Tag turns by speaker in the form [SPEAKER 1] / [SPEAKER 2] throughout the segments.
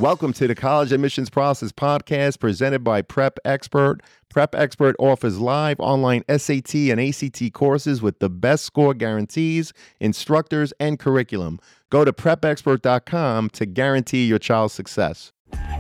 [SPEAKER 1] Welcome to the College Admissions Process Podcast presented by Prep Expert. Prep Expert offers live online SAT and ACT courses with the best score guarantees, instructors, and curriculum. Go to prepexpert.com to guarantee your child's success.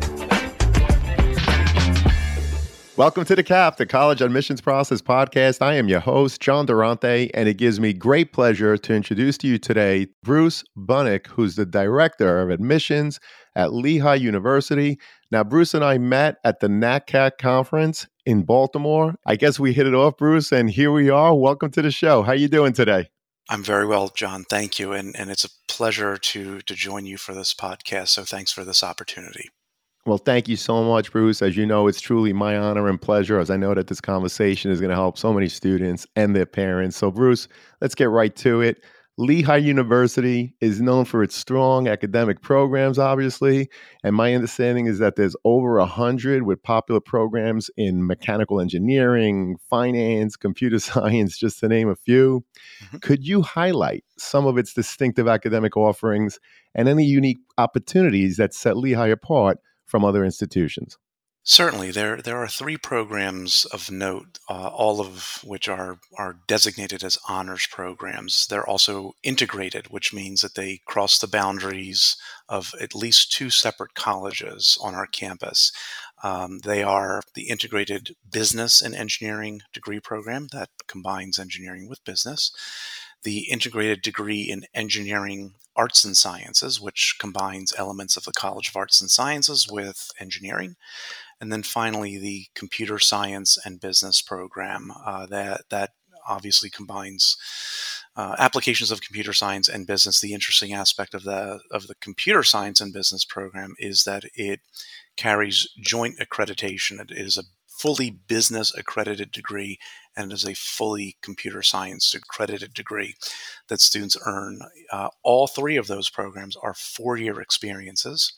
[SPEAKER 1] Welcome to the CAP, the College Admissions Process Podcast. I am your host, John Durante, and it gives me great pleasure to introduce to you today Bruce Bunnick, who's the Director of Admissions at Lehigh University. Now, Bruce and I met at the NACAC conference in Baltimore. I guess we hit it off, Bruce, and here we are. Welcome to the show. How you doing today?
[SPEAKER 2] I'm very well, John. Thank you. And it's a pleasure to join you for this podcast. So thanks for this opportunity.
[SPEAKER 1] Well, thank you so much, Bruce. As you know, it's truly my honor and pleasure, as I know that this conversation is going to help so many students and their parents. So, Bruce, let's get right to it. Lehigh University is known for its strong academic programs, obviously, and my understanding is that there's over 100 with popular programs in mechanical engineering, finance, computer science, just to name a few.
[SPEAKER 2] Mm-hmm.
[SPEAKER 1] Could you highlight some of its distinctive academic offerings and any unique opportunities that set Lehigh apart from other institutions?
[SPEAKER 2] Certainly, there are three programs of note, all of which are designated as honors programs. They're also integrated, which means that they cross the boundaries of at least two separate colleges on our campus. They are the Integrated Business and Engineering degree program that combines engineering with business, the Integrated Degree in Engineering Arts and Sciences, which combines elements of the College of Arts and Sciences with engineering, and then finally, the Computer Science and Business program that obviously combines applications of computer science and business. The interesting aspect of the Computer Science and Business program is that it carries joint accreditation. It is a fully business accredited degree, and it is a fully computer science accredited degree that students earn. All three of those programs are 4-year experiences.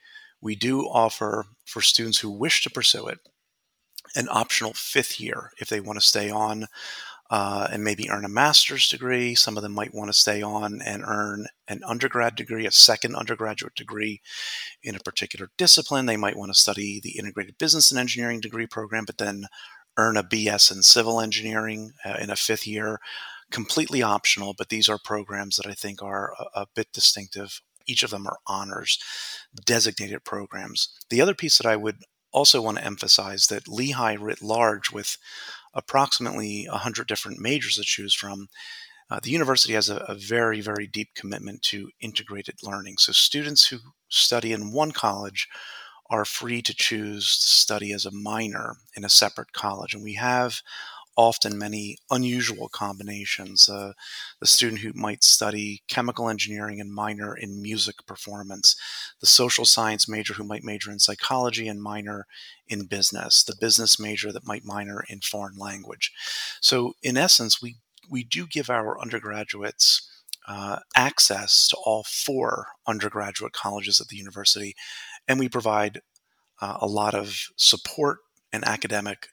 [SPEAKER 2] We do offer, for students who wish to pursue it, an optional 5th year if they want to stay on and maybe earn a master's degree. Some of them might want to stay on and earn an undergrad degree, a second undergraduate degree in a particular discipline. They might want to study the Integrated Business and Engineering degree program, but then earn a BS in Civil Engineering in a 5th year. Completely optional, but these are programs that I think are a bit distinctive. Each of them are honors, designated programs. The other piece that I would also want to emphasize that Lehigh writ large, with approximately 100 different majors to choose from, the university has a very, very deep commitment to integrated learning. So students who study in one college are free to choose to study as a minor in a separate college. And we have often many unusual combinations. The student who might study chemical engineering and minor in music performance, the social science major who might major in psychology and minor in business, the business major that might minor in foreign language. So in essence, we do give our undergraduates access to all 4 undergraduate colleges at the university, and we provide a lot of support and academic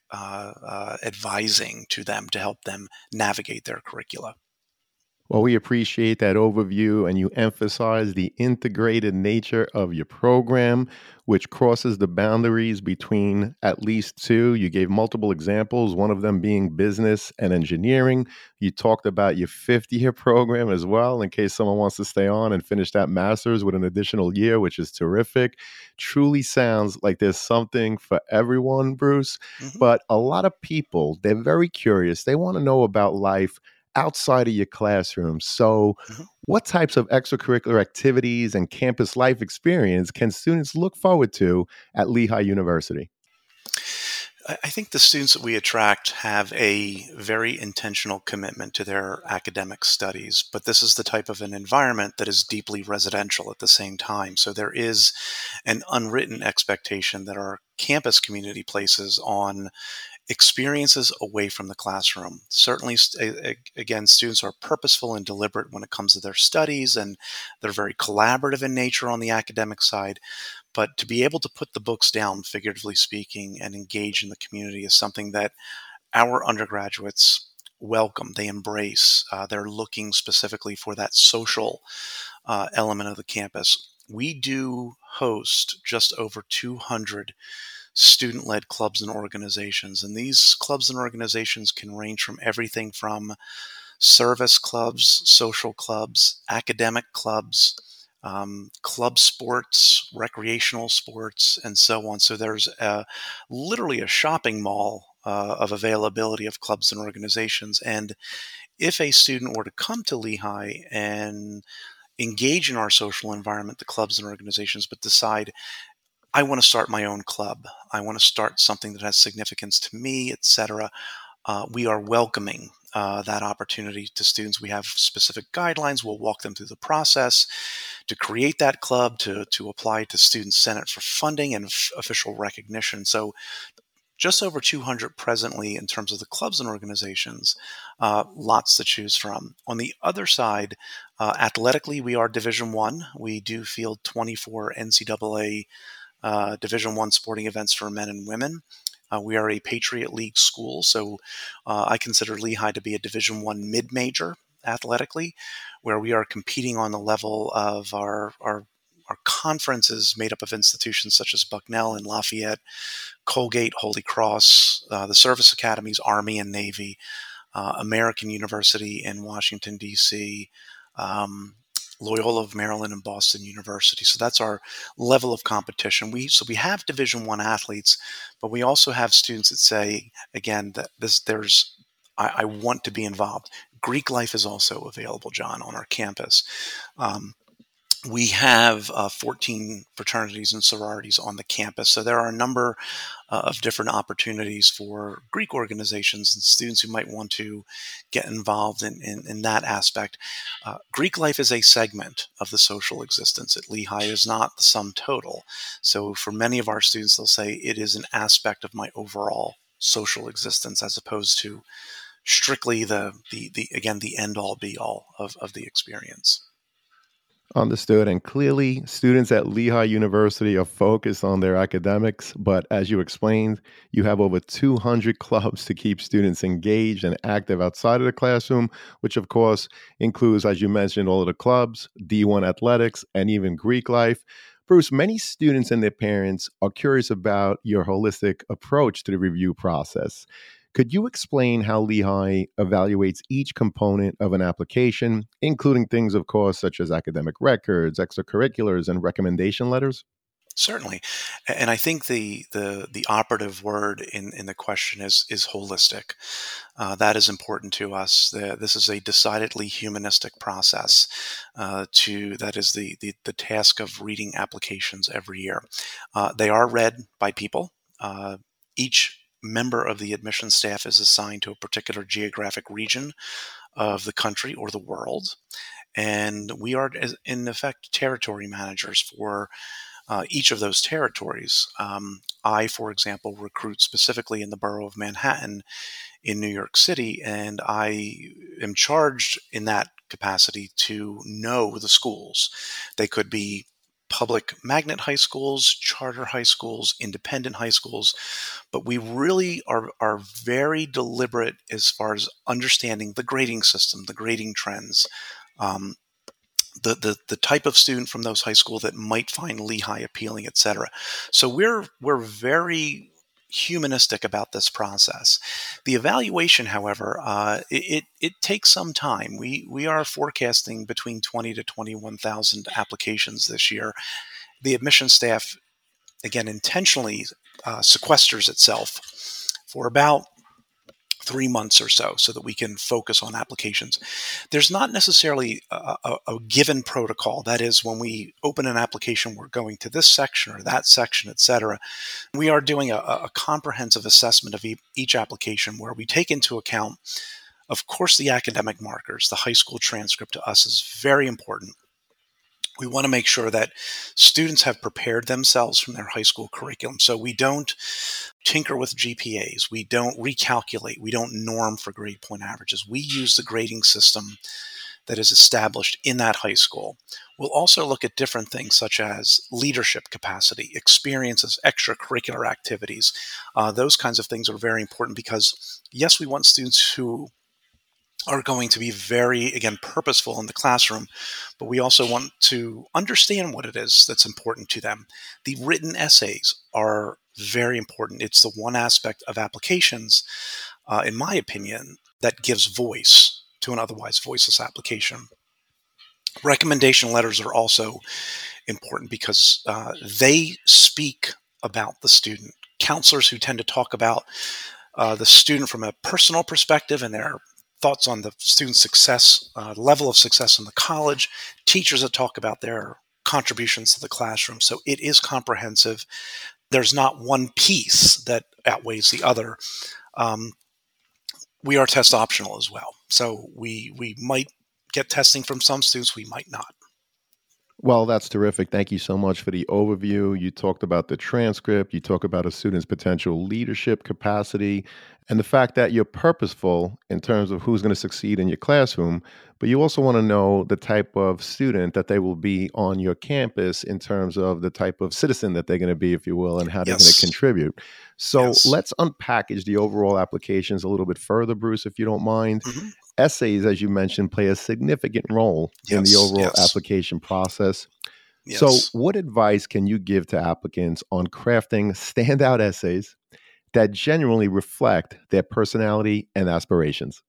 [SPEAKER 2] advising to them to help them navigate their curricula.
[SPEAKER 1] Well, we appreciate that overview, and you emphasize the integrated nature of your program, which crosses the boundaries between at least two. You gave multiple examples, one of them being business and engineering. You talked about your 50-year program as well, in case someone wants to stay on and finish that master's with an additional year, which is terrific. Truly sounds like there's something for everyone, Bruce.
[SPEAKER 2] Mm-hmm.
[SPEAKER 1] But a lot of people, they're very curious. They want to know about life outside of your classroom. So, what types of extracurricular activities and campus life experience can students look forward to at Lehigh University?
[SPEAKER 2] I think the students that we attract have a very intentional commitment to their academic studies, but this is the type of an environment that is deeply residential at the same time. So there is an unwritten expectation that our campus community places on experiences away from the classroom. Certainly, again, students are purposeful and deliberate when it comes to their studies, and they're very collaborative in nature on the academic side. But to be able to put the books down, figuratively speaking, and engage in the community is something that our undergraduates welcome, they embrace. They're looking specifically for that social element of the campus. We do host just over 200 student led clubs and organizations. And these clubs and organizations can range from everything from service clubs, social clubs, academic clubs, club sports, recreational sports, and so on. So there's literally a shopping mall of availability of clubs and organizations. And if a student were to come to Lehigh and engage in our social environment, the clubs and organizations, but decide, I want to start my own club, I want to start something that has significance to me, etc., we are welcoming that opportunity to students. We have specific guidelines. We'll walk them through the process to create that club, to apply to Student Senate for funding and official recognition. So just over 200 presently in terms of the clubs and organizations, lots to choose from. On the other side, athletically, we are Division One. We do field 24 NCAA Division One sporting events for men and women. We are a Patriot League school, so I consider Lehigh to be a Division One mid-major athletically, where we are competing on the level of our conferences made up of institutions such as Bucknell and Lafayette, Colgate, Holy Cross, the service academies, Army and Navy, American University in Washington, D.C., um, Loyola of Maryland and Boston University. So that's our level of competition. We have Division One athletes, but we also have students that say, again, that I want to be involved. Greek life is also available, John, on our campus. Um, we have 14 fraternities and sororities on the campus. So there are a number of different opportunities for Greek organizations and students who might want to get involved in that aspect. Greek life is a segment of the social existence at Lehigh. It is not the sum total. So for many of our students, they'll say it is an aspect of my overall social existence as opposed to strictly the again, the end all be all of the experience.
[SPEAKER 1] Understood. And clearly, students at Lehigh University are focused on their academics. But as you explained, you have over 200 clubs to keep students engaged and active outside of the classroom, which, of course, includes, as you mentioned, all of the clubs, D1 athletics, and even Greek life. Bruce, many students and their parents are curious about your holistic approach to the review process. Could you explain how Lehigh evaluates each component of an application, including things, of course, such as academic records, extracurriculars, and recommendation letters?
[SPEAKER 2] Certainly, and I think the operative word in the question is holistic. That is important to us. This is a decidedly humanistic process. To that is the task of reading applications every year. They are read by people. Each member of the admission staff is assigned to a particular geographic region of the country or the world, and we are, in effect, territory managers for each of those territories. I, for example, recruit specifically in the borough of Manhattan in New York City, and I am charged in that capacity to know the schools. They could be public magnet high schools, charter high schools, independent high schools, but we really are very deliberate as far as understanding the grading system, the grading trends. Um, the type of student from those high school that might find Lehigh appealing, et cetera. So we're very humanistic about this process. The evaluation, however, it takes some time. We are forecasting between 20 to 21,000 applications this year. The admission staff, again, intentionally sequesters itself for about 3 months or so that we can focus on applications. There's not necessarily a given protocol. That is, when we open an application, we're going to this section or that section, et cetera. We are doing a comprehensive assessment of each application where we take into account, of course, the academic markers. The high school transcript to us is very important. We want to make sure that students have prepared themselves from their high school curriculum. So we don't tinker with GPAs. We don't recalculate. We don't norm for grade point averages. We use the grading system that is established in that high school. We'll also look at different things such as leadership capacity, experiences, extracurricular activities. Those kinds of things are very important because, yes, we want students who are going to be very, again, purposeful in the classroom, but we also want to understand what it is that's important to them. The written essays are very important. It's the one aspect of applications, in my opinion, that gives voice to an otherwise voiceless application. Recommendation letters are also important because they speak about the student. Counselors who tend to talk about the student from a personal perspective and their thoughts on the student's success, level of success in the college, teachers that talk about their contributions to the classroom. So it is comprehensive. There's not one piece that outweighs the other. Um, we are test optional as well. So we might get testing from some students, we might not.
[SPEAKER 1] Well, that's terrific. Thank you so much for the overview. You talked about the transcript, you talk about a student's potential leadership capacity, and the fact that you're purposeful in terms of who's going to succeed in your classroom, but you also want to know the type of student that they will be on your campus in terms of the type of citizen that they're going to be, if you will, and how they're going to
[SPEAKER 2] Yes.
[SPEAKER 1] contribute. So
[SPEAKER 2] Yes.
[SPEAKER 1] let's unpackage the overall applications a little bit further, Bruce, if you don't mind.
[SPEAKER 2] Hmm.
[SPEAKER 1] Essays, as you mentioned, play a significant role in the
[SPEAKER 2] Yes.
[SPEAKER 1] overall
[SPEAKER 2] Yes.
[SPEAKER 1] application process. So,
[SPEAKER 2] Yes.
[SPEAKER 1] what advice can you give to applicants on crafting standout essays that genuinely reflect their personality and aspirations?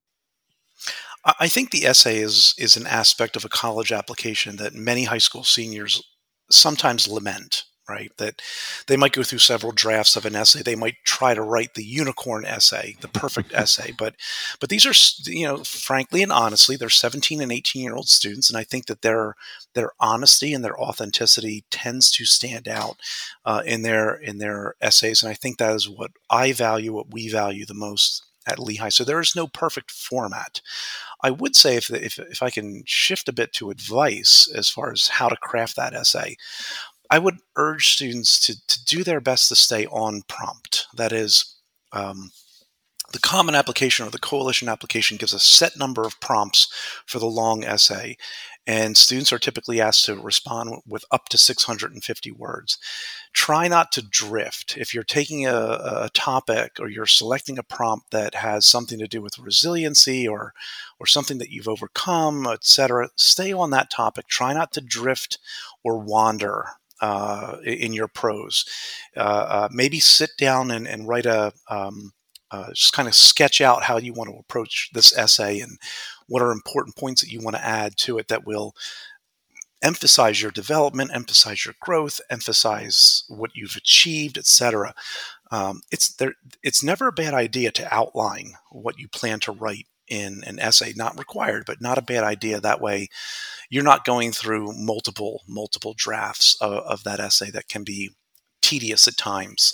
[SPEAKER 2] I think the essay is an aspect of a college application that many high school seniors sometimes lament, right? That they might go through several drafts of an essay. They might try to write the unicorn essay, the perfect essay, but these are frankly and honestly, they're 17 and 18-year-old students, and I think that their honesty and their authenticity tends to stand out in their essays, and I think that is what I value, what we value the most at Lehigh. So there is no perfect format. I would say if I can shift a bit to advice as far as how to craft that essay, I would urge students to do their best to stay on prompt. That is, um, the common application or the coalition application gives a set number of prompts for the long essay, and students are typically asked to respond with up to 650 words. Try not to drift. If you're taking a topic or you're selecting a prompt that has something to do with resiliency or something that you've overcome, etc., stay on that topic. Try not to drift or wander in your prose. Maybe sit down and write just kind of sketch out how you want to approach this essay and what are important points that you want to add to it that will emphasize your development, emphasize your growth, emphasize what you've achieved, etc. It's there. It's never a bad idea to outline what you plan to write in an essay. Not required, but not a bad idea. That way, you're not going through multiple drafts of that essay that can be tedious at times.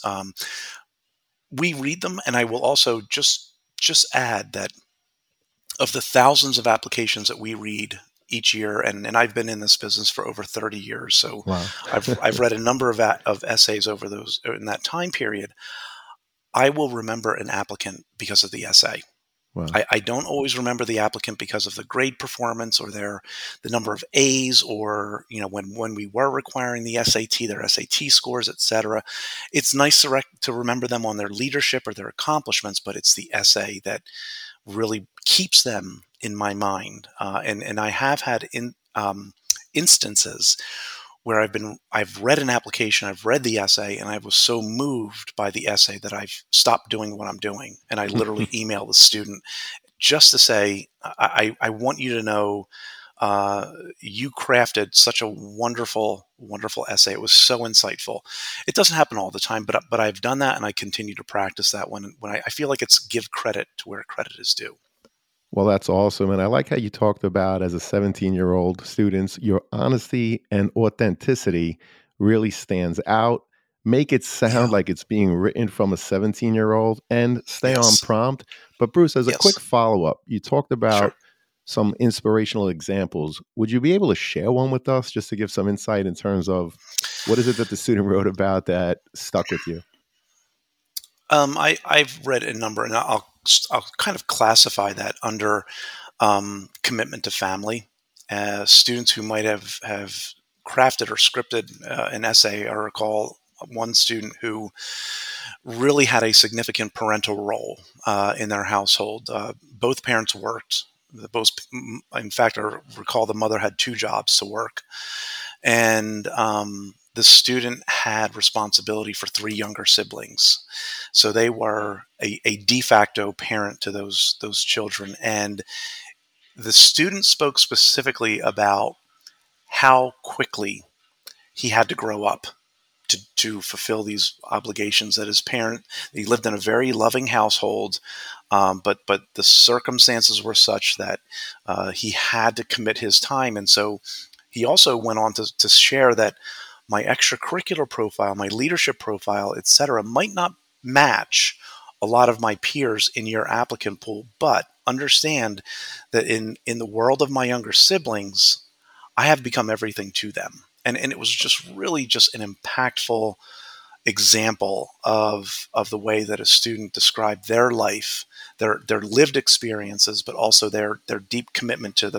[SPEAKER 2] We read them, and I will also just add that of the thousands of applications that we read each year, and I've been in this business for over 30 years, so
[SPEAKER 1] Wow.
[SPEAKER 2] I've read a number of essays over those in that time period. I will remember an applicant because of the essay.
[SPEAKER 1] Wow.
[SPEAKER 2] I don't always remember the applicant because of the grade performance or the number of A's or when we were requiring the SAT, their SAT scores, etc. It's nice to remember them on their leadership or their accomplishments, but it's the essay that really keeps them in my mind. And I have had instances where I've read an application, I've read the essay, and I was so moved by the essay that I've stopped doing what I'm doing, and I literally email the student just to say, I want you to know uh, you crafted such a wonderful essay. It was so insightful. It doesn't happen all the time, but I've done that, and I continue to practice that when I feel like it's give credit to where credit is due.
[SPEAKER 1] Well, that's awesome. And I like how you talked about as a 17-year-old students, your honesty and authenticity really stands out. Make it
[SPEAKER 2] Yeah.
[SPEAKER 1] sound like it's being written from a 17-year-old and stay on
[SPEAKER 2] Yes.
[SPEAKER 1] prompt. But Bruce, as a quick
[SPEAKER 2] Yes.
[SPEAKER 1] follow-up, you talked
[SPEAKER 2] Sure.
[SPEAKER 1] about some inspirational examples. Would you be able to share one with us just to give some insight in terms of what is it that the student wrote about that stuck with you?
[SPEAKER 2] I've read a number, and I'll kind of classify that under commitment to family. Students who might have crafted or scripted an essay. I recall one student who really had a significant parental role in their household. Both parents worked. In fact, I recall the mother had two jobs to work, and the student had responsibility for three younger siblings, so they were a de facto parent to those children. And the student spoke specifically about how quickly he had to grow up to fulfill these obligations that his parent. He lived in a very loving household, but the circumstances were such that he had to commit his time. And so he also went on to share that my extracurricular profile, my leadership profile, etc., might not match a lot of my peers in your applicant pool, but understand that in the world of my younger siblings, I have become everything to them. And it was just really just an impactful example of the way that a student described their life, their lived experiences, but also their deep commitment to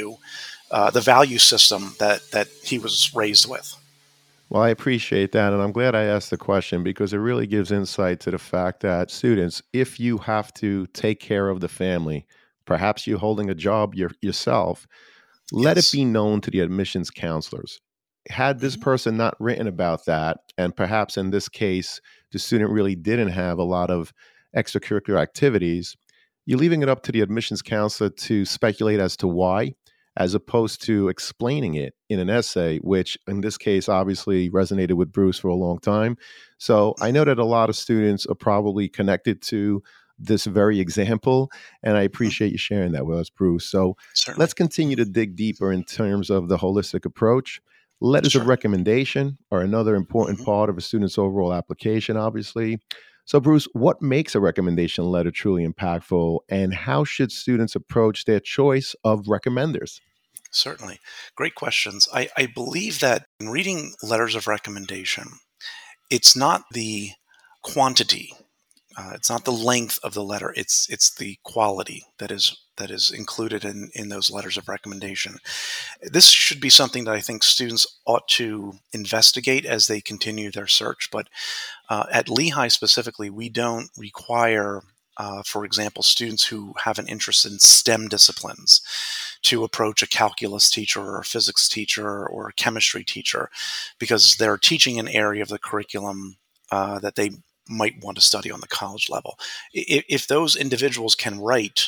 [SPEAKER 2] the value system that he was raised with.
[SPEAKER 1] Well, I appreciate that. And I'm glad I asked the question because it really gives insight to the fact that students, if you have to take care of the family, perhaps you holding a job yourself, let it
[SPEAKER 2] Yes.
[SPEAKER 1] be known to the admissions counselors. Had this
[SPEAKER 2] Hmm.
[SPEAKER 1] person not written about that, and perhaps in this case, the student really didn't have a lot of extracurricular activities, you're leaving it up to the admissions counselor to speculate as to why, as opposed to explaining it in an essay, which in this case obviously resonated with Bruce for a long time. So I know
[SPEAKER 2] Hmm.
[SPEAKER 1] that a lot of students are probably connected to this very example, and I
[SPEAKER 2] Hmm.
[SPEAKER 1] appreciate you sharing that with us, Bruce. So let's
[SPEAKER 2] Certainly.
[SPEAKER 1] continue
[SPEAKER 2] Hmm.
[SPEAKER 1] to dig deeper in terms of the holistic approach. Letters of
[SPEAKER 2] Sure.
[SPEAKER 1] recommendation are another important
[SPEAKER 2] Hmm.
[SPEAKER 1] part of a student's overall application, obviously. So, Bruce, what makes a recommendation letter truly impactful, and how should students approach their choice of recommenders?
[SPEAKER 2] Certainly. Great questions. I believe that in reading letters of recommendation, it's not the quantity. It's not the length of the letter. It's the quality that is included in those letters of recommendation. This should be something that I think students ought to investigate as they continue their search. But at Lehigh specifically, we don't require, for example, students who have an interest in STEM disciplines to approach a calculus teacher or a physics teacher or a chemistry teacher because they're teaching an area of the curriculum that they might want to study on the college level. If those individuals can write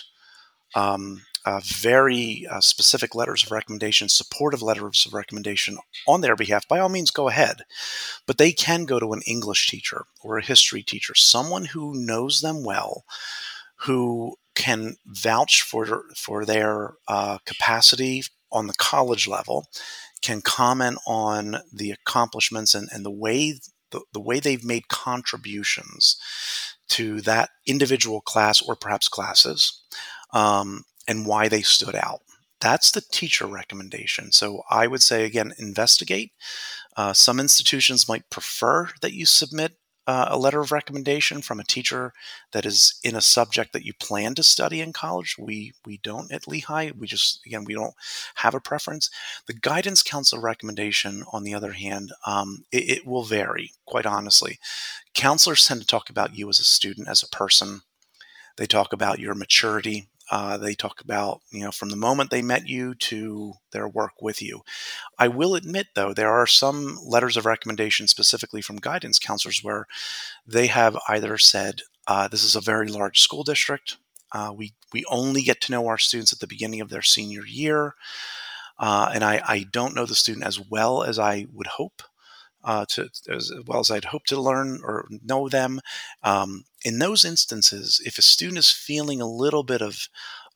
[SPEAKER 2] very specific letters of recommendation, supportive letters of recommendation on their behalf, by all means, go ahead. But they can go to an English teacher or a history teacher, someone who knows them well, who can vouch for their capacity on the college level, can comment on the accomplishments and the way they've made contributions to that individual class or perhaps classes, and why they stood out. That's the teacher recommendation. So I would say again, investigate. Some institutions might prefer that you submit a letter of recommendation from a teacher that is in a subject that you plan to study in college. We don't at Lehigh. We just again we don't have a preference. The guidance counselor recommendation, on the other hand, it will vary. Quite honestly, counselors tend to talk about you as a student, as a person. They talk about your maturity. They talk about from the moment they met you to their work with you. I will admit, though, there are some letters of recommendation specifically from guidance counselors where they have either said, "This is a very large school district. We only get to know our students at the beginning of their senior year, and I don't know the student as well as I would hope." To as well as I'd hope to learn or know them. In those instances, if a student is feeling a little bit of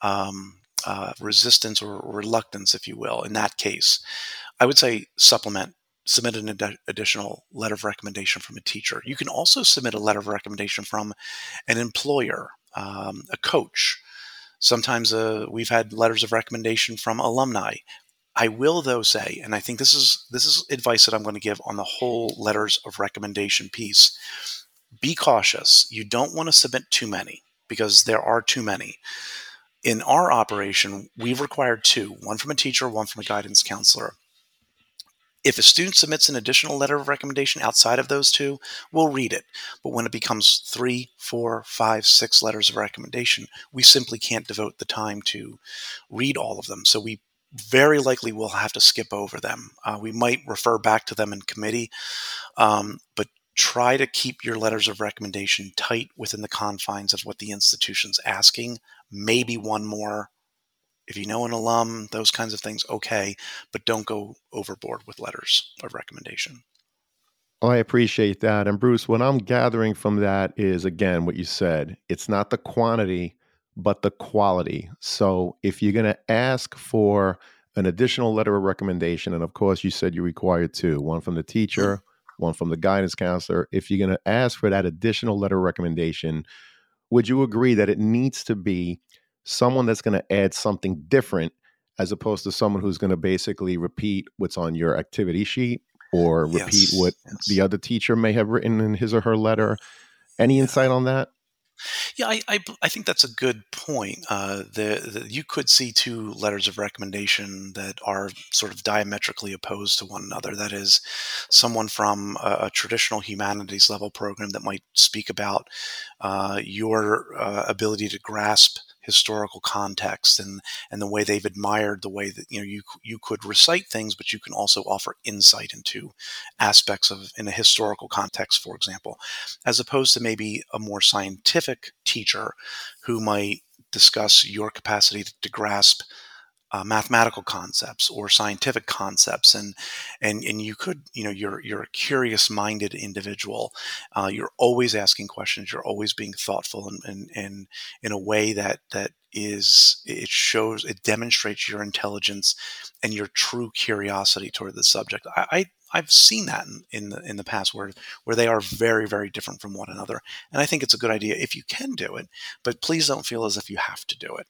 [SPEAKER 2] resistance or reluctance, if you will, in that case, I would say submit an additional letter of recommendation from a teacher. You can also submit a letter of recommendation from an employer, a coach. Sometimes we've had letters of recommendation from alumni. I will though say, and I think this is advice that I'm going to give on the whole letters of recommendation piece. Be cautious. You don't want to submit too many because there are too many. In our operation, we've required two, one from a teacher, one from a guidance counselor. If a student submits an additional letter of recommendation outside of those two, we'll read it. But when it becomes 3, 4, 5, 6 letters of recommendation, we simply can't devote the time to read all of them. So we very likely will have to skip over them. We might refer back to them in committee, but try to keep your letters of recommendation tight within the confines of what the institution's asking. Maybe one more if you know an alum, those kinds of things, okay, but don't go overboard with letters of recommendation.
[SPEAKER 1] Oh, I appreciate that. And Bruce, what I'm gathering from that is again what you said. It's not the quantity, but the quality. So if you're going to ask for an additional letter of recommendation, and of course you said you require two, one from the
[SPEAKER 2] Mhm.
[SPEAKER 1] teacher, one from the guidance counselor. If you're going to ask for that additional letter of recommendation, would you agree that it needs to be someone that's going to add something different as opposed to someone who's going to basically repeat what's on your activity sheet or repeat what
[SPEAKER 2] Yes,
[SPEAKER 1] the
[SPEAKER 2] yes,
[SPEAKER 1] other teacher may have written in his or her letter? Any
[SPEAKER 2] yeah.
[SPEAKER 1] insight on that?
[SPEAKER 2] Yeah, I think that's a good point. You could see two letters of recommendation that are sort of diametrically opposed to one another. That is, someone from a traditional humanities level program that might speak about your ability to grasp historical context and the way they've admired the way that you could recite things, but you can also offer insight into aspects of in a historical context, for example, as opposed to maybe a more scientific teacher who might discuss your capacity to grasp mathematical concepts or scientific concepts, and you could, you're a curious minded individual. You're always asking questions, you're always being thoughtful, and in a way that is, it demonstrates your intelligence and your true curiosity toward the subject. I've seen that in the past where they are very, very different from one another, and I think it's a good idea if you can do it, but please don't feel as if you have to do it.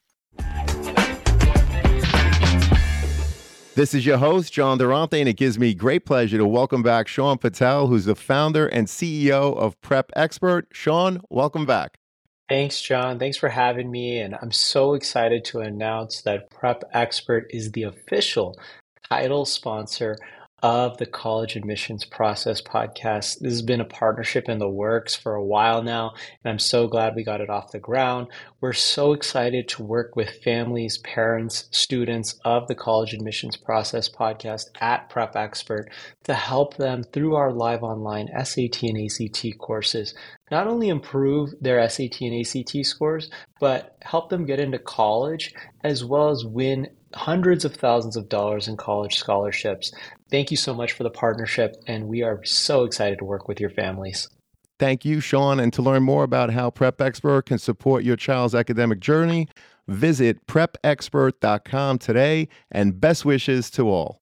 [SPEAKER 1] This is your host, John Durante, and it gives me great pleasure to welcome back Sean Patel, who's the founder and CEO of Prep Expert. Sean, welcome back.
[SPEAKER 3] Thanks, John. Thanks for having me. And I'm so excited to announce that Prep Expert is the official title sponsor of the College Admissions Process podcast. This has been a partnership in the works for a while now, and I'm so glad we got it off the ground. We're so excited to work with families, parents, students of the College Admissions Process podcast at Prep Expert to help them through our live online SAT and ACT courses not only improve their SAT and ACT scores, but help them get into college as well as win hundreds of thousands of dollars in college scholarships. Thank you so much for the partnership, and we are so excited to work with your families.
[SPEAKER 1] Thank you, Sean. And to learn more about how Prep Expert can support your child's academic journey, visit prepexpert.com today. And best wishes to all.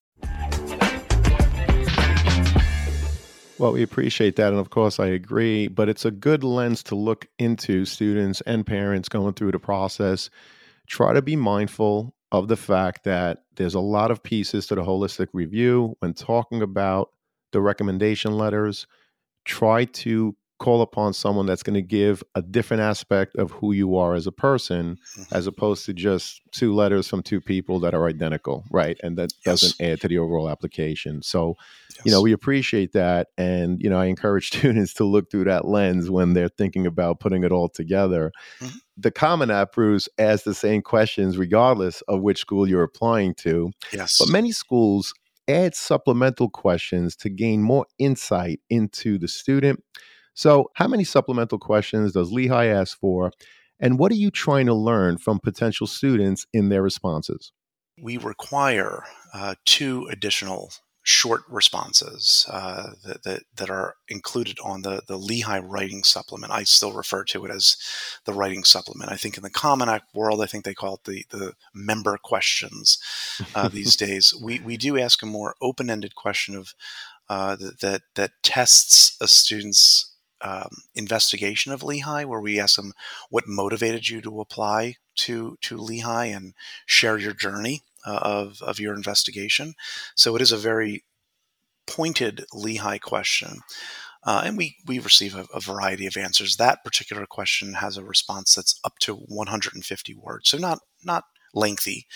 [SPEAKER 1] Well, we appreciate that. And of course, I agree. But it's a good lens to look into students and parents going through the process. Try to be mindful of the fact that there's a lot of pieces to the holistic review when talking about the recommendation letters. Try to call upon someone that's going to give a different aspect of who you are as a person, as
[SPEAKER 2] Mhm.
[SPEAKER 1] opposed to just two letters from two people that are identical, right? And that doesn't
[SPEAKER 2] Yes,
[SPEAKER 1] add to the overall application. So,
[SPEAKER 2] yes.
[SPEAKER 1] we appreciate that. And, I encourage students to look through that lens when they're thinking about putting it all together.
[SPEAKER 2] Mhm.
[SPEAKER 1] The Common App, Bruce, asks the same questions regardless of which school you're applying to. But
[SPEAKER 2] Yes.
[SPEAKER 1] many schools add supplemental questions to gain more insight into the student. So, how many supplemental questions does Lehigh ask for? And what are you trying to learn from potential students in their responses?
[SPEAKER 2] We require two additional short responses that are included on the Lehigh writing supplement. I still refer to it as the writing supplement. I think in the Common App world, I think they call it the member questions these days. We do ask a more open ended question of that tests a student's investigation of Lehigh, where we ask them what motivated you to apply to Lehigh and share your journey of your investigation. So it is a very pointed Lehigh question, and we receive a variety of answers. That particular question has a response that's up to 150 words, so not lengthy.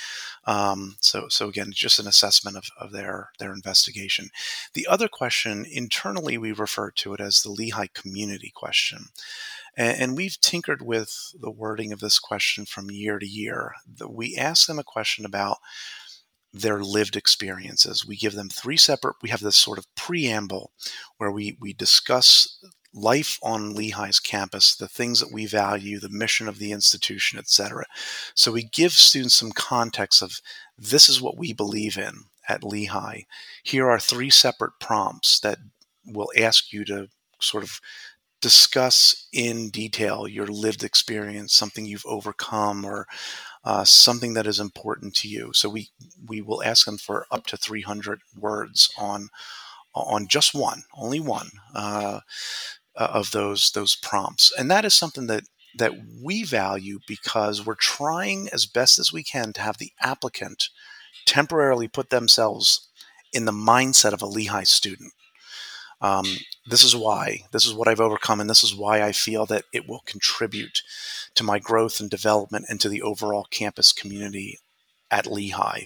[SPEAKER 2] So again, just an assessment of their investigation. The other question, internally, we refer to it as the Lehigh Community question. And we've tinkered with the wording of this question from year to year. We ask them a question about their lived experiences. We give them we have this sort of preamble where we discuss life on Lehigh's campus, the things that we value, the mission of the institution, etc. So we give students some context of this is what we believe in at Lehigh. Here are three separate prompts that will ask you to sort of discuss in detail your lived experience, something you've overcome, or something that is important to you. So we will ask them for up to 300 words on just only one of those prompts, and that is something that we value because we're trying as best as we can to have the applicant temporarily put themselves in the mindset of a Lehigh student. Um, this is why. This is what I've overcome, and this is why I feel that it will contribute to my growth and development and to the overall campus community at Lehigh.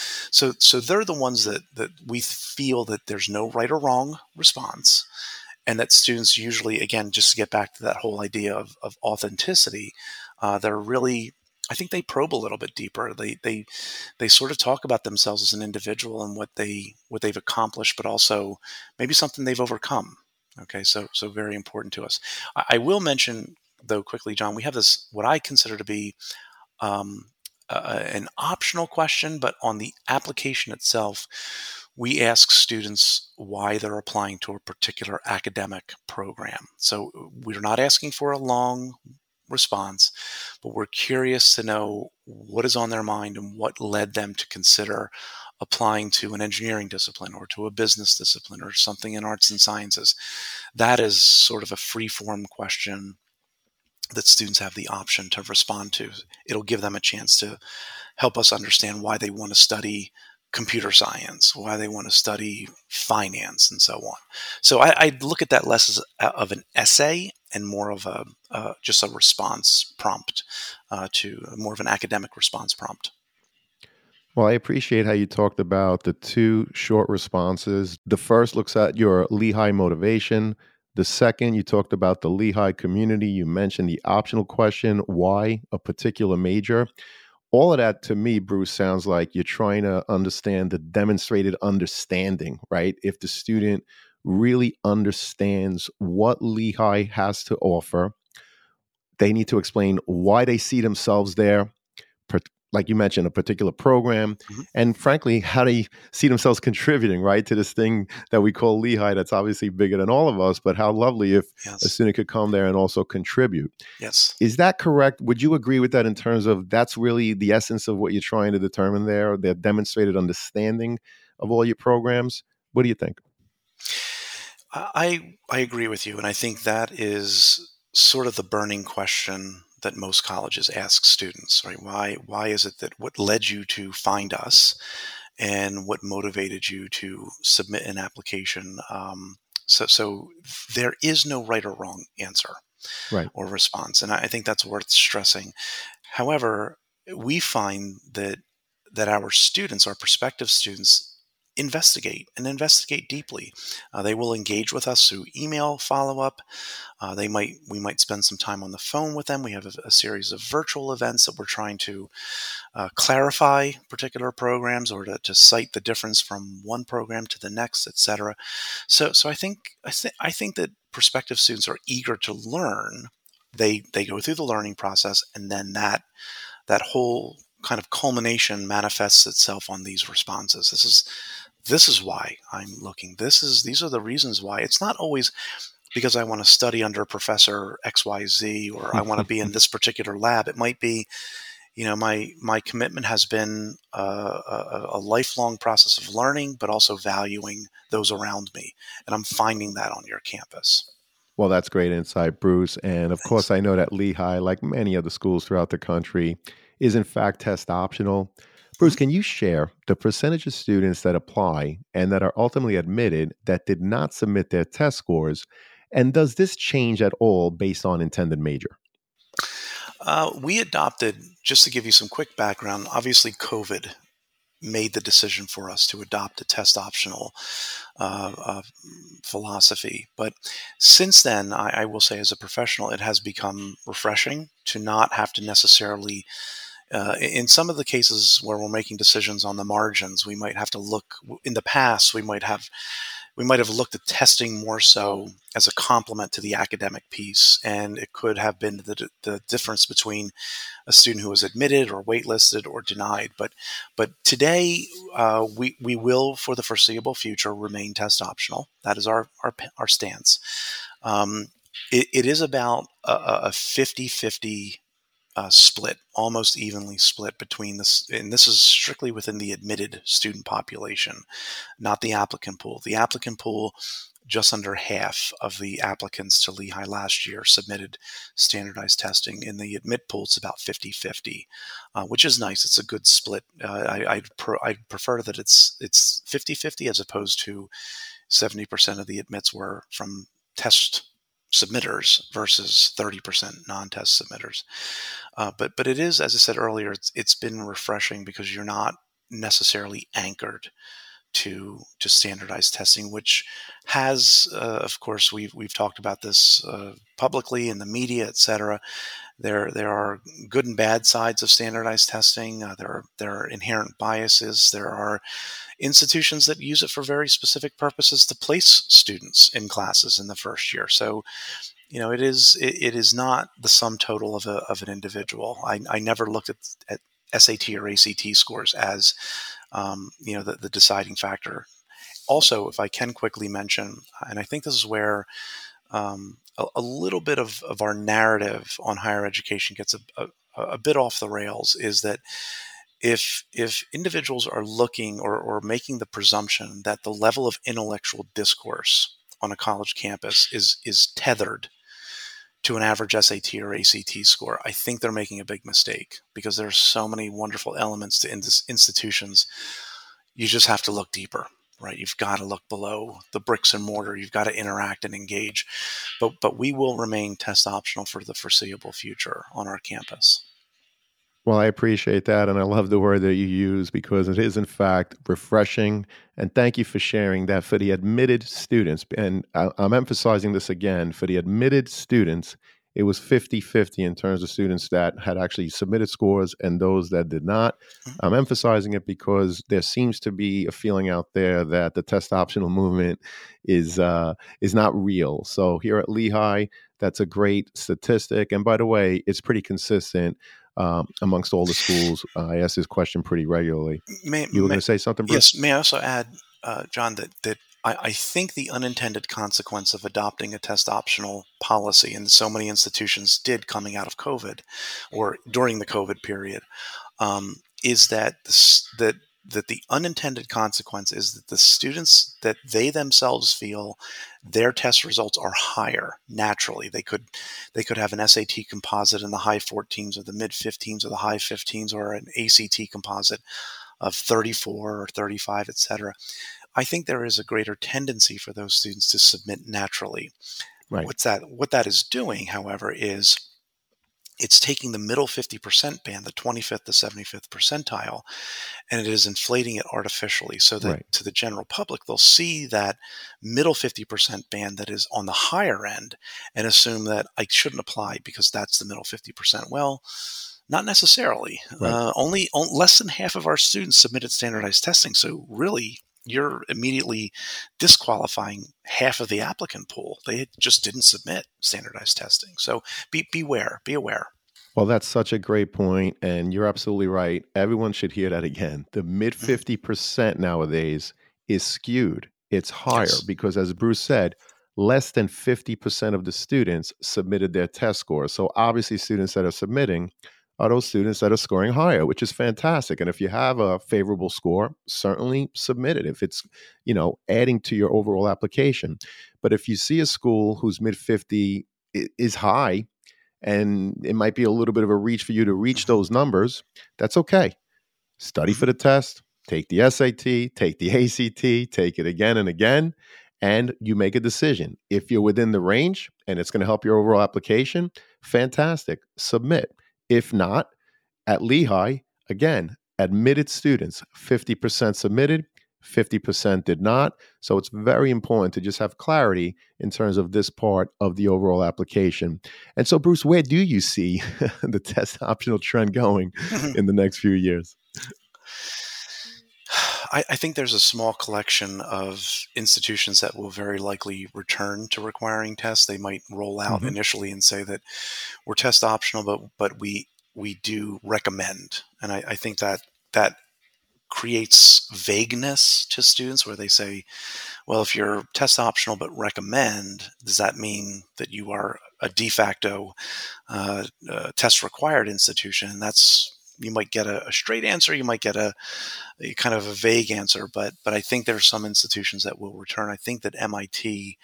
[SPEAKER 2] So they're the ones that we feel that there's no right or wrong response, and that students usually, again, just to get back to that whole idea of authenticity, they're really, I think they probe a little bit deeper. They sort of talk about themselves as an individual and what they've accomplished, but also maybe something they've overcome. Okay, so very important to us. I will mention though quickly, John, we have this what I consider to be um, an optional question, but on the application itself, we ask students why they're applying to a particular academic program. So we're not asking for a long response, but we're curious to know what is on their mind and what led them to consider applying to an engineering discipline or to a business discipline or something in arts and sciences. That is sort of a free form question that students have the option to respond to. It'll give them a chance to help us understand why they want to study computer science, why they want to study finance, and so on. So I look at that less as of an essay and more of a just a response prompt to more of an academic response prompt.
[SPEAKER 1] Well, I appreciate how you talked about the two short responses. The first looks at your Lehigh motivation. The second, you talked about the Lehigh community. You mentioned the optional question, why a particular major? All of that to me, Bruce, sounds like you're trying to understand the demonstrated understanding, right? If the student really understands what Lehigh has to offer, they need to explain why they see themselves there, like you mentioned, a particular program,
[SPEAKER 2] Mhm.
[SPEAKER 1] and frankly, how they see themselves contributing, right, to this thing that we call Lehigh that's obviously bigger than all of us, but how lovely if a
[SPEAKER 2] Yes.
[SPEAKER 1] student could come there and also contribute.
[SPEAKER 2] Yes.
[SPEAKER 1] Is that correct? Would you agree with that in terms of that's really the essence of what you're trying to determine there, the demonstrated understanding of all your programs? What do you think?
[SPEAKER 2] I agree with you, and I think that is sort of the burning question that most colleges ask students, right? Why is it that what led you to find us, and what motivated you to submit an application? So there is no right or wrong answer
[SPEAKER 1] Right.
[SPEAKER 2] or response, and I think that's worth stressing. However, we find that our students, our prospective students, investigate deeply. They will engage with us through email follow up. We might spend some time on the phone with them. We have a series of virtual events that we're trying to clarify particular programs or to cite the difference from one program to the next, etc. So I think that prospective students are eager to learn. They go through the learning process, and then that whole kind of culmination manifests itself on these responses. This is why I'm looking. These are the reasons why. It's not always because I want to study under Professor XYZ or I want to be in this particular lab. It might be, my commitment has been a lifelong process of learning, but also valuing those around me, and I'm finding that on your campus.
[SPEAKER 1] Well, that's great insight, Bruce. And of
[SPEAKER 2] Thanks.
[SPEAKER 1] course, I know that Lehigh, like many other schools throughout the country, is in fact test optional. Bruce,
[SPEAKER 2] Mhm.
[SPEAKER 1] can you share the percentage of students that apply and that are ultimately admitted that did not submit their test scores? And does this change at all based on intended major?
[SPEAKER 2] We adopted, just to give you some quick background, obviously COVID made the decision for us to adopt a test optional philosophy. But since then, I will say as a professional, it has become refreshing to not have to necessarily, in some of the cases where we're making decisions on the margins, we might have to look, in the past, we might have looked at testing more so as a complement to the academic piece, and it could have been the difference between a student who was admitted or waitlisted or denied. But today, we will, for the foreseeable future, remain test optional. That is our stance. Um, it is about a 50-50 split, almost evenly split between this, and this is strictly within the admitted student population, not the applicant pool. The applicant pool, just under half of the applicants to Lehigh last year submitted standardized testing. In the admit pool, it's about 50-50, which is nice. It's a good split. I'd prefer that it's 50-50 as opposed to 70% of the admits were from test submitters versus 30% non-test submitters. But it is, as I said earlier, it's been refreshing because you're not necessarily anchored to standardized testing, which has, of course, we've talked about this publicly in the media, et cetera. There are good and bad sides of standardized testing. There are inherent biases. There are institutions that use it for very specific purposes to place students in classes in the first year. So it is not the sum total of an individual. I never looked at SAT or ACT scores as the deciding factor. Also, if I can quickly mention, and I think this is where a little bit of our narrative on higher education gets a bit off the rails, is that if individuals are looking or making the presumption that the level of intellectual discourse on a college campus is tethered to an average SAT or ACT score, I think they're making a big mistake, because there's so many wonderful elements to institutions. You just have to look deeper, right? You've got to look below the bricks and mortar. You've got to interact and engage. But we will remain test optional for the foreseeable future on our campus.
[SPEAKER 1] Well, I appreciate that, and I love the word that you use because it is, in fact, refreshing. And thank you for sharing that for the admitted students. And I'm emphasizing this again for the admitted students, it was 50-50 in terms of students that had actually submitted scores and those that did not.
[SPEAKER 2] Mhm.
[SPEAKER 1] I'm emphasizing it because there seems to be a feeling out there that the test optional movement is not real. So here at Lehigh, that's a great statistic. And by the way, it's pretty consistent amongst all the schools. I ask this question pretty regularly.
[SPEAKER 2] May,
[SPEAKER 1] You were
[SPEAKER 2] may,
[SPEAKER 1] going to say something, Bruce?
[SPEAKER 2] yes, may I also add, John, that I think the unintended consequence of adopting a test optional policy, and so many institutions did coming out of COVID or during the COVID period, is that the unintended consequence is that the students, that they themselves feel their test results are higher naturally. They could have an SAT composite in the high 14s or the mid 15s or the high 15s, or an ACT composite of 34 or 35, etc. I think there is a greater tendency for those students to submit naturally.
[SPEAKER 1] Right,
[SPEAKER 2] What that is doing, however, is it's taking the middle 50% band, the 25th to 75th percentile, and it is inflating it artificially, so that
[SPEAKER 1] right.
[SPEAKER 2] to the general public, they'll see that middle 50% band that is on the higher end and assume that I shouldn't apply because that's the middle 50%. Well, not necessarily.
[SPEAKER 1] Right.
[SPEAKER 2] Less than half of our students submitted standardized testing. So really, you're immediately disqualifying half of the applicant pool. They just didn't submit standardized testing. So be aware.
[SPEAKER 1] Well, that's such a great point, and you're absolutely right. Everyone should hear that again. The mid
[SPEAKER 2] Mhm.
[SPEAKER 1] 50% nowadays is skewed. It's higher
[SPEAKER 2] Yes.
[SPEAKER 1] because, as Bruce said, less than 50% of the students submitted their test scores. So obviously, students that are submitting are those students that are scoring higher, which is fantastic. And if you have a favorable score, certainly submit it if it's, adding to your overall application. But if you see a school whose mid 50 is high, and it might be a little bit of a reach for you to reach
[SPEAKER 2] Hmm.
[SPEAKER 1] those numbers, that's okay. Study
[SPEAKER 2] Hmm.
[SPEAKER 1] for the test, take the SAT, take the ACT, take it again and again, and you make a decision. If you're within the range and it's going to help your overall application, fantastic, submit. If not, at Lehigh, again, admitted students, 50% submitted, 50% did not. So it's very important to just have clarity in terms of this part of the overall application. And so, Bruce, where do you see the test optional trend going in the next few years?
[SPEAKER 2] I think there's a small collection of institutions that will very likely return to requiring tests. They might roll out
[SPEAKER 1] Hmm.
[SPEAKER 2] initially and say that we're test optional, but we do recommend. And I think that that creates vagueness to students where they say, well, if you're test optional but recommend, does that mean that you are a de facto test required institution? And that's, you might get a straight answer, you might get a kind of a vague answer, but I think there are some institutions that will return. I think that MIT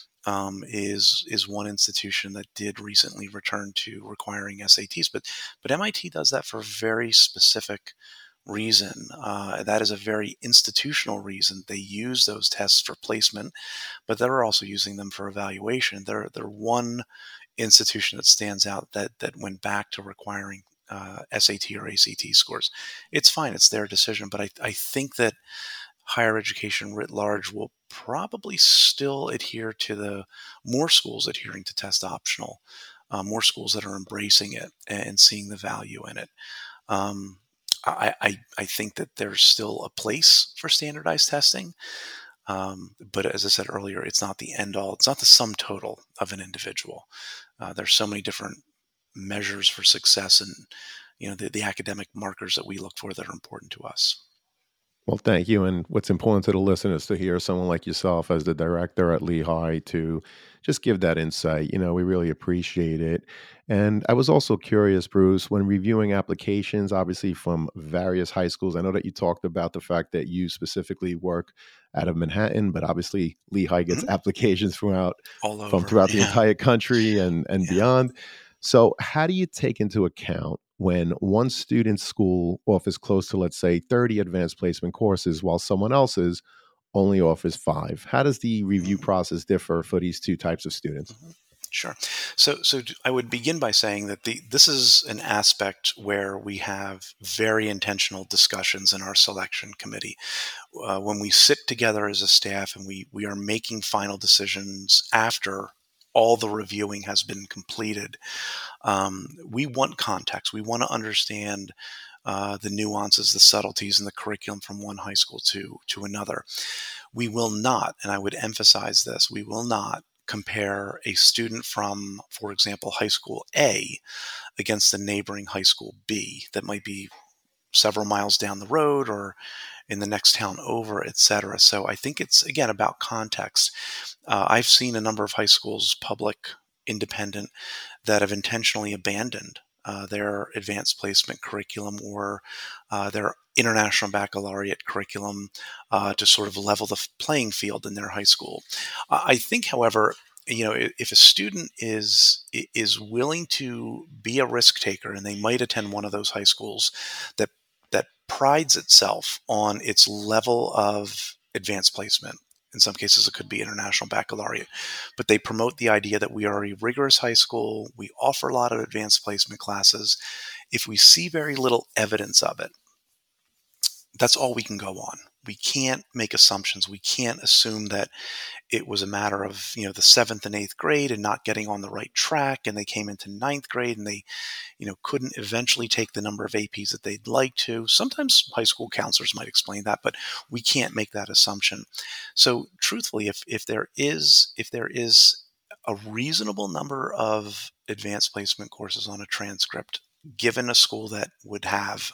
[SPEAKER 2] is one institution that did recently return to requiring SATs, but MIT does that for a very specific reason. That is a very institutional reason. They use those tests for placement, but they're also using them for evaluation. They're one institution that stands out that went back to requiring SAT or ACT scores. It's fine; it's their decision. But I think that higher education writ large will probably still adhere to the more schools adhering to test optional, more schools that are embracing it and seeing the value in it. Um, I think that there's still a place for standardized testing, but as I said earlier, it's not the end all. It's not the sum total of an individual. There's so many different measures for success, and the academic markers that we look for that are important to us.
[SPEAKER 1] Well, thank you. And what's important to the listeners to hear someone like yourself as the director at Lehigh to just give that insight. We really appreciate it. And I was also curious, Bruce, when reviewing applications, obviously from various high schools, I know that you talked about the fact that you specifically work out of Manhattan, but obviously Lehigh gets
[SPEAKER 2] Mhm.
[SPEAKER 1] applications
[SPEAKER 2] All
[SPEAKER 1] from
[SPEAKER 2] over,
[SPEAKER 1] throughout the
[SPEAKER 2] yeah,
[SPEAKER 1] entire country and
[SPEAKER 2] yeah.
[SPEAKER 1] beyond. So, how do you take into account when one student's school offers close to, let's say, 30 advanced placement courses while someone else's only offers five? How does the review
[SPEAKER 2] Mhm.
[SPEAKER 1] process differ for these two types of students?
[SPEAKER 2] Mhm. Sure. I would begin by saying that this is an aspect where we have very intentional discussions in our selection committee. When we sit together as a staff and we are making final decisions after all the reviewing has been completed, we want context. We want to understand the nuances, the subtleties in the curriculum from one high school to another. We will not, and I would emphasize this, we will not compare a student from, for example, high school A against the neighboring high school B that might be several miles down the road or in the next town over, et cetera. So I think it's, again, about context. I've seen a number of high schools, public, independent, that have intentionally abandoned their advanced placement curriculum or their international baccalaureate curriculum to sort of level the playing field in their high school. I think, however, if a student is willing to be a risk taker and they might attend one of those high schools that prides itself on its level of advanced placement. In some cases, it could be international baccalaureate, but they promote the idea that we are a rigorous high school. We offer a lot of advanced placement classes. If we see very little evidence of it, that's all we can go on. We can't make assumptions. We can't assume that it was a matter of the seventh and eighth grade and not getting on the right track, and they came into ninth grade and they couldn't eventually take the number of APs that they'd like to. Sometimes high school counselors might explain that, but we can't make that assumption. So truthfully, if there is a reasonable number of advanced placement courses on a transcript, given a school that would have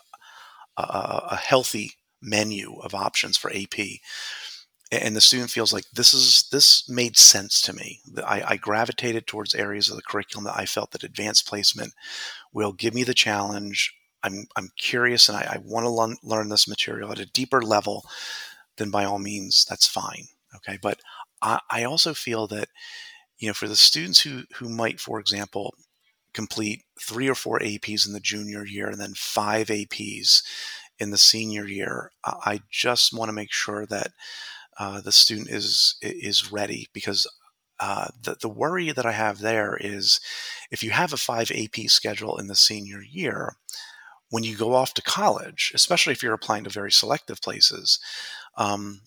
[SPEAKER 2] a healthy menu of options for AP, and the student feels like this made sense to me. I gravitated towards areas of the curriculum that I felt that advanced placement will give me the challenge. I'm curious and I want to learn this material at a deeper level. Then by all means, that's fine. Okay, but I also feel that for the students who might, for example, complete 3 or 4 APs in the junior year and then 5 APs in the senior year, I just want to make sure that the student is ready because The worry that I have there is if you have a 5 AP schedule in the senior year, when you go off to college, especially if you're applying to very selective places, um,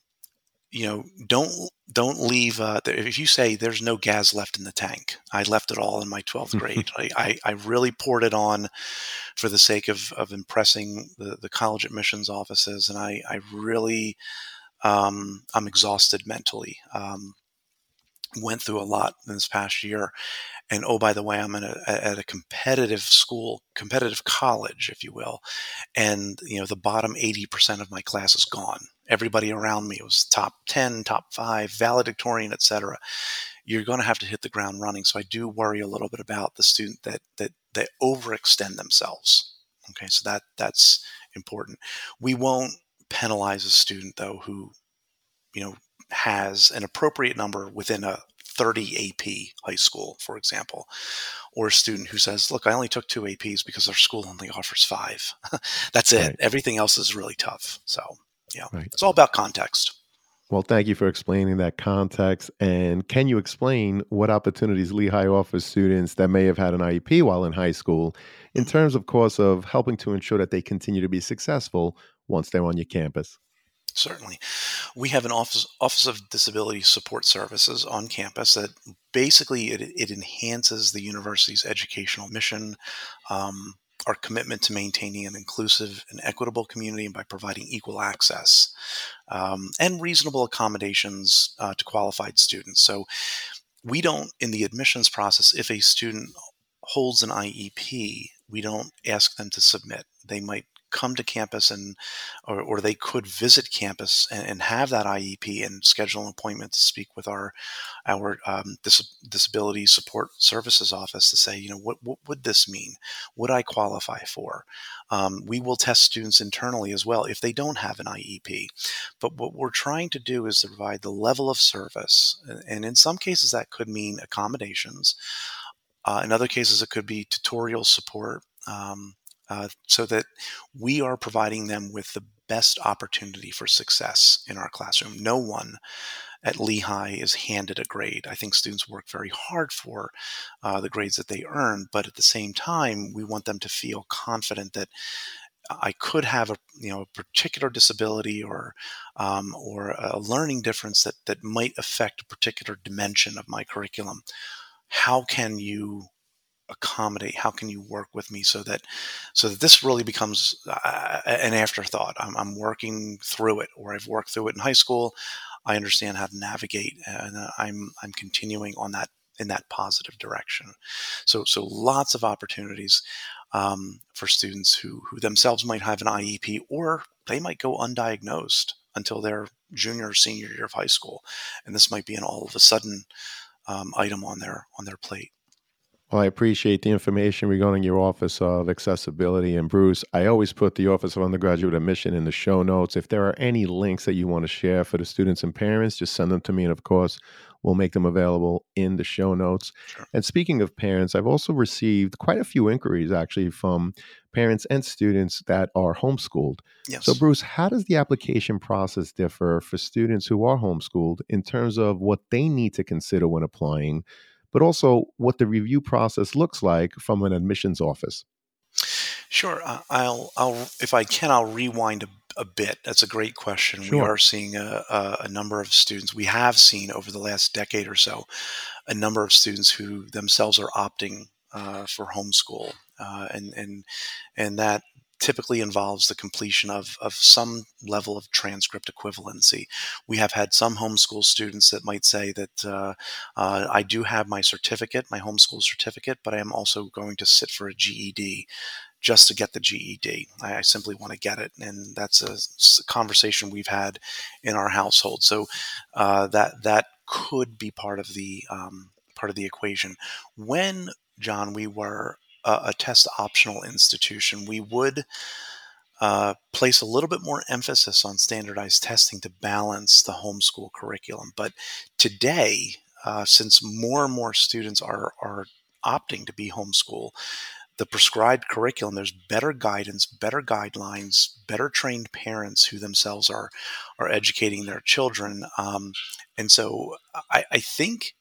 [SPEAKER 2] don't leave. If you say there's no gas left in the tank, I left it all in my 12th grade. I really poured it on for the sake of impressing the college admissions offices, and I really I'm exhausted mentally. Went through a lot this past year, and oh, by the way, I'm at a competitive school, competitive college, if you will, and the bottom 80% of my class is gone. Everybody around me was top 10, top 5, valedictorian, etc. You're going to have to hit the ground running. So I do worry a little bit about the student that overextend themselves. Okay, so that's important. We won't penalize a student though who you know has an appropriate number within a 30 AP high school, for example, or a student who says, "Look, I only took 2 APs because our school only offers 5." That's it.
[SPEAKER 1] Right,
[SPEAKER 2] Everything else is really tough. So,
[SPEAKER 1] right.
[SPEAKER 2] it's all about context.
[SPEAKER 1] Well, thank you for explaining that context. And can you explain what opportunities Lehigh offers students that may have had an IEP while in high school in
[SPEAKER 2] Mhm.
[SPEAKER 1] terms, of course, of helping to ensure that they continue to be successful once they're on your campus?
[SPEAKER 2] Certainly. We have an Office of Disability Support Services on campus that basically it enhances the university's educational mission, um, our commitment to maintaining an inclusive and equitable community and by providing equal access and reasonable accommodations to qualified students. So we don't, in the admissions process, if a student holds an IEP, we don't ask them to submit. They might come to campus or they could visit campus and have that IEP and schedule an appointment to speak with our disability support services office to say, what would this mean? Would I qualify for? We will test students internally as well if they don't have an IEP. But what we're trying to do is to provide the level of service. And in some cases, that could mean accommodations. In other cases, it could be tutorial support so that we are providing them with the best opportunity for success in our classroom. No one at Lehigh is handed a grade. I think students work very hard for the grades that they earn, but at the same time, we want them to feel confident that I could have a particular disability or a learning difference that might affect a particular dimension of my curriculum. How can you accommodate? How can you work with me so that this really becomes an afterthought? I'm working through it, or I've worked through it in high school. I understand how to navigate, and I'm continuing on that in that positive direction. So lots of opportunities for students who themselves might have an IEP, or they might go undiagnosed until their junior or senior year of high school, and this might be an all of a sudden item on their plate.
[SPEAKER 1] Well, I appreciate the information regarding your Office of Accessibility. And Bruce, I always put the Office of Undergraduate Admission in the show notes. If there are any links that you want to share for the students and parents, just send them to me. And of course, we'll make them available in the show notes.
[SPEAKER 2] Sure.
[SPEAKER 1] And speaking of parents, I've also received quite a few inquiries actually from parents and students that are homeschooled. So,
[SPEAKER 2] Yes.
[SPEAKER 1] Bruce, how does the application process differ for students who are homeschooled in terms of what they need to consider when applying, but also what the review process looks like from an admissions office?
[SPEAKER 2] Sure. If I can, I'll rewind a bit. That's a great question. We
[SPEAKER 1] Sure.
[SPEAKER 2] are seeing a number of students. We have seen over the last decade or so a number of students who themselves are opting for homeschool, and that typically involves the completion of some level of transcript equivalency. We have had some homeschool students that might say that I do have my certificate, my homeschool certificate, but I am also going to sit for a GED just to get the GED. I simply want to get it, and that's a conversation we've had in our household. So that could be part of the equation. When John, we were a test optional institution, we would place a little bit more emphasis on standardized testing to balance the homeschool curriculum. But today, since more and more students are opting to be homeschool, the prescribed curriculum, there's better guidance, better guidelines, better trained parents who themselves are educating their children. And so I think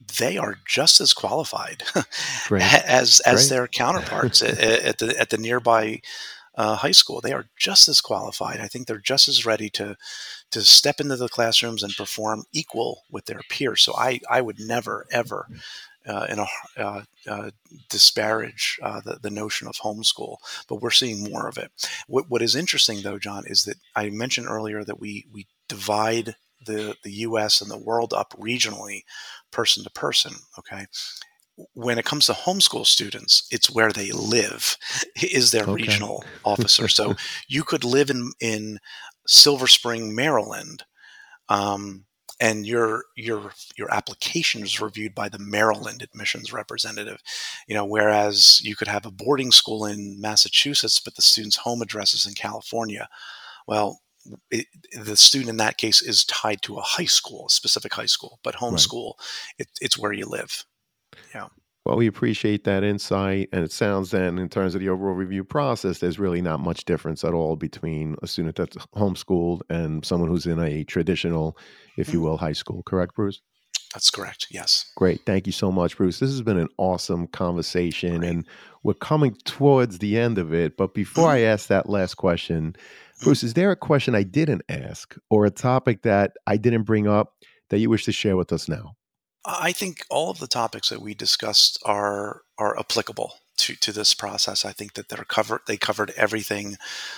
[SPEAKER 2] they are just as qualified
[SPEAKER 1] Great.
[SPEAKER 2] as
[SPEAKER 1] Great.
[SPEAKER 2] their counterparts at the nearby high school. They are just as qualified. I think they're just as ready to step into the classrooms and perform equal with their peers. So I would never ever in a disparage the notion of homeschool, but we're seeing more of it. What is interesting though, John, is that I mentioned earlier that we divide the U.S. and the world up regionally, person to person. Okay, when it comes to homeschool students, it's where they live is their
[SPEAKER 1] Okay.
[SPEAKER 2] regional officer. So you could live in Silver Spring, Maryland, um, and your application is reviewed by the Maryland admissions representative. Whereas you could have a boarding school in Massachusetts, but the student's home address is in California. Well, the student in that case is tied to a high school, a specific high school, but
[SPEAKER 1] Right.
[SPEAKER 2] homeschool, it's where you live. Yeah.
[SPEAKER 1] Well, we appreciate that insight. And it sounds then, in terms of the overall review process, there's really not much difference at all between a student that's homeschooled and someone who's in a traditional, if you
[SPEAKER 2] Mhm.
[SPEAKER 1] will, high school. Correct, Bruce?
[SPEAKER 2] That's correct. Yes.
[SPEAKER 1] Great. Thank you so much, Bruce. This has been an awesome conversation,
[SPEAKER 2] Great.
[SPEAKER 1] and we're coming towards the end of it. But before
[SPEAKER 2] Mhm.
[SPEAKER 1] I ask that last question,
[SPEAKER 2] Mhm.
[SPEAKER 1] Bruce, is there a question I didn't ask or a topic that I didn't bring up that you wish to share with us now?
[SPEAKER 2] I think all of the topics that we discussed are applicable to this process. I think that they're covered. They covered everything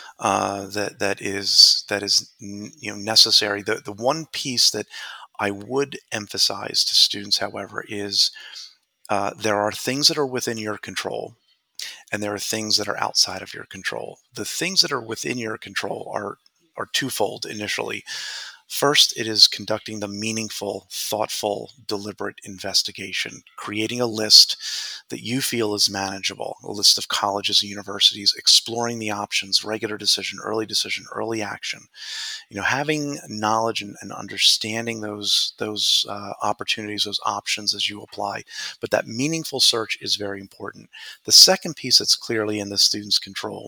[SPEAKER 2] that is necessary. The one piece that I would emphasize to students, however, is there are things that are within your control, and there are things that are outside of your control. The things that are within your control are twofold initially. First, it is conducting the meaningful, thoughtful, deliberate investigation, creating a list that you feel is manageable, a list of colleges and universities, exploring the options, regular decision, early action. Having knowledge and understanding those opportunities, those options as you apply. But that meaningful search is very important. The second piece that's clearly in the student's control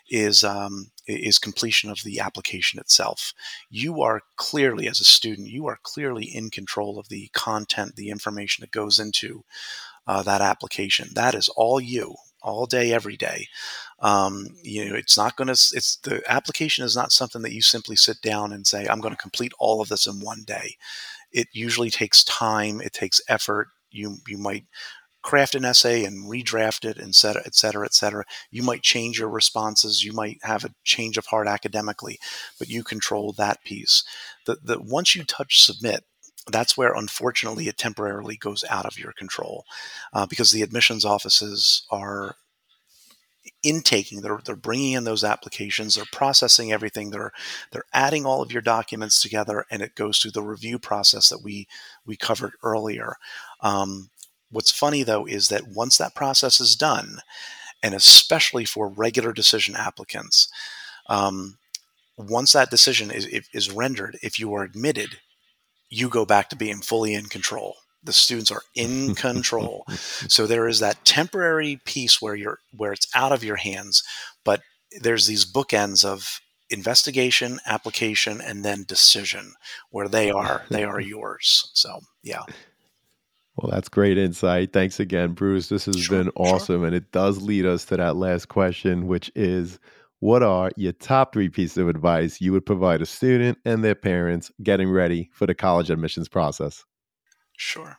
[SPEAKER 2] is completion of the application itself. You are clearly, as a student, you are clearly in control of the content, the information that goes into that application. That is all you, all day, every day. It's not going to. It's the application is not something that you simply sit down and say, "I'm going to complete all of this in one day." It usually takes time. It takes effort. You might craft an essay and redraft it, and et cetera, et cetera. You might change your responses. You might have a change of heart academically, but you control that piece. The once you touch submit, that's where unfortunately it temporarily goes out of your control, because the admissions offices are intaking. They're bringing in those applications. They're processing everything. They're adding all of your documents together, and it goes through the review process that we covered earlier. What's funny though is that once that process is done, and especially for regular decision applicants, um, once that decision is rendered, if you are admitted, you go back to being fully in control. The students are in control. So there is that temporary piece where it's out of your hands, but there's these bookends of investigation, application, and then decision where they are yours. So yeah,
[SPEAKER 1] Well, that's great insight. Thanks again, Bruce. This has
[SPEAKER 2] sure,
[SPEAKER 1] been
[SPEAKER 2] sure.
[SPEAKER 1] awesome. And it does lead us to that last question, which is, what are your top three pieces of advice you would provide a student and their parents getting ready for the college admissions process?
[SPEAKER 2] Sure.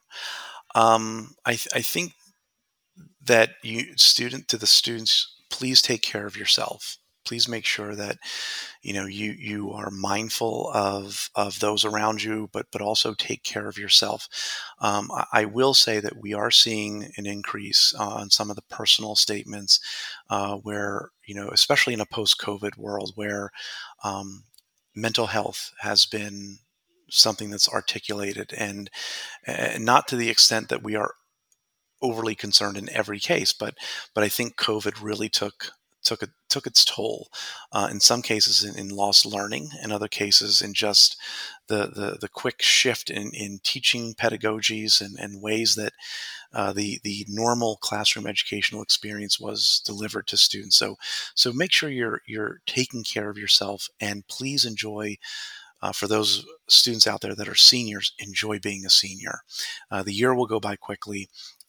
[SPEAKER 2] I think that to the students, please take care of yourself. Please make sure that you are mindful of those around you, but also take care of yourself. I will say that we are seeing an increase on some of the personal statements, where especially in a post-COVID world, where um, mental health has been something that's articulated, and not to the extent that we are overly concerned in every case, but I think COVID really took its toll. In some cases, in lost learning, in other cases, in just the quick shift in teaching pedagogies and ways that the normal classroom educational experience was delivered to students. So make sure you're taking care of yourself, and please enjoy For those students out there that are seniors, enjoy being a senior. The year will go by quickly.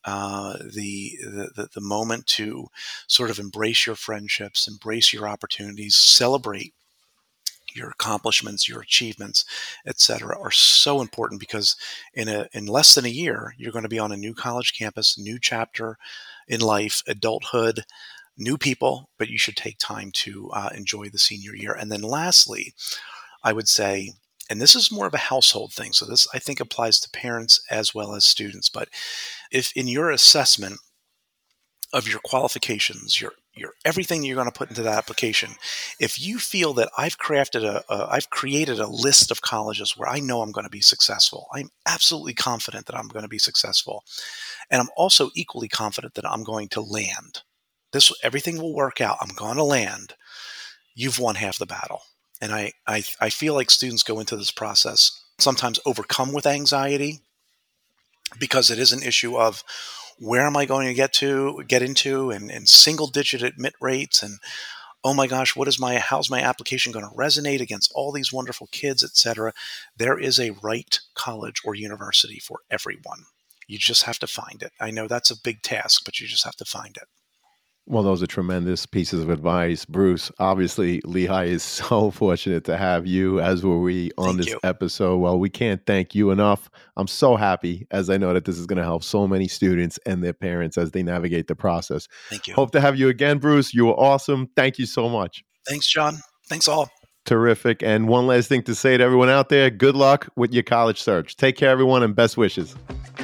[SPEAKER 2] The moment to sort of embrace your friendships, embrace your opportunities, celebrate your accomplishments, your achievements, etc., are so important because in less than a year, you're going to be on a new college campus, new chapter in life, adulthood, new people. But you should take time to enjoy the senior year. And then, lastly, I would say, and this is more of a household thing, so this I think applies to parents as well as students. But if in your assessment of your qualifications, your everything you're going to put into that application, if you feel that I've created a list of colleges where I know I'm going to be successful, I'm absolutely confident that I'm going to be successful, and I'm also equally confident that I'm going to land. Everything will work out. I'm going to land. You've won half the battle. And I feel like students go into this process sometimes overcome with anxiety because it is an issue of where am I going to get into and single digit admit rates and oh my gosh, how's my application going to resonate against all these wonderful kids, etc. There is a right college or university for everyone. You just have to find it. I know that's a big task, but you just have to find it.
[SPEAKER 1] Well, those are tremendous pieces of advice, Bruce. Obviously, Lehigh is so fortunate to have you, as were we, on
[SPEAKER 2] Thank
[SPEAKER 1] this
[SPEAKER 2] you.
[SPEAKER 1] episode. Well, we can't thank you enough. I'm so happy, as I know that this is going to help so many students and their parents as they navigate the process.
[SPEAKER 2] Thank you.
[SPEAKER 1] Hope to have you again, Bruce. You were awesome. Thank you so much.
[SPEAKER 2] Thanks, John. Thanks all.
[SPEAKER 1] Terrific. And one last thing to say to everyone out there, good luck with your college search. Take care, everyone, and best wishes.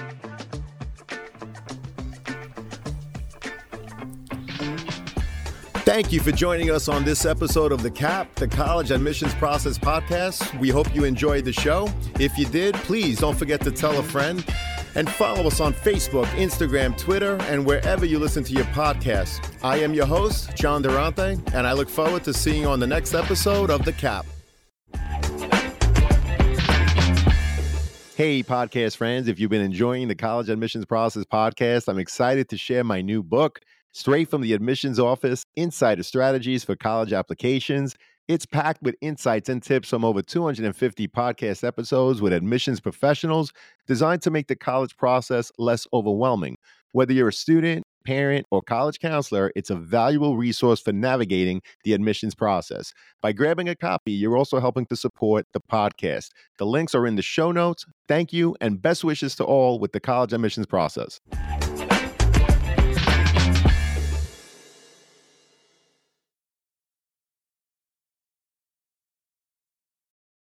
[SPEAKER 1] Thank you for joining us on this episode of The CAP, the College Admissions Process Podcast. We hope you enjoyed the show. If you did, please don't forget to tell a friend and follow us on Facebook, Instagram, Twitter, and wherever you listen to your podcasts. I am your host, John Durante, and I look forward to seeing you on the next episode of The CAP. Hey, podcast friends, if you've been enjoying the College Admissions Process Podcast, I'm excited to share my new book, Straight from the Admissions Office, Insider Strategies for College Applications. It's packed with insights and tips from over 250 podcast episodes with admissions professionals designed to make the college process less overwhelming. Whether you're a student, parent, or college counselor, it's a valuable resource for navigating the admissions process. By grabbing a copy, you're also helping to support the podcast. The links are in the show notes. Thank you, and best wishes to all with the college admissions process.